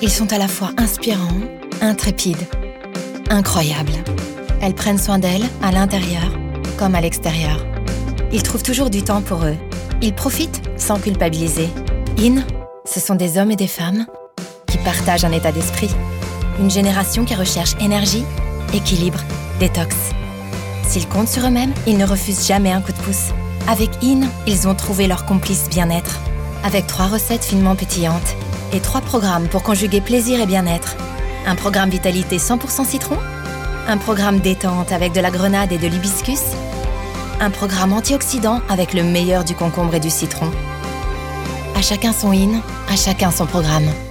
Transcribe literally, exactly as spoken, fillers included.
Ils sont à la fois inspirants, intrépides, incroyables. Elles prennent soin d'elles à l'intérieur comme à l'extérieur. Ils trouvent toujours du temps pour eux. Ils profitent sans culpabiliser. In, ce sont des hommes et des femmes qui partagent un état d'esprit. Une génération qui recherche énergie, équilibre, détox. S'ils comptent sur eux-mêmes, ils ne refusent jamais un coup de pouce. Avec In, ils ont trouvé leur complice bien-être. Avec trois recettes finement pétillantes et trois programmes pour conjuguer plaisir et bien-être. Un programme vitalité cent pour cent citron, un programme détente avec de la grenade et de l'hibiscus, un programme antioxydant avec le meilleur du concombre et du citron. À chacun son In, à chacun son programme.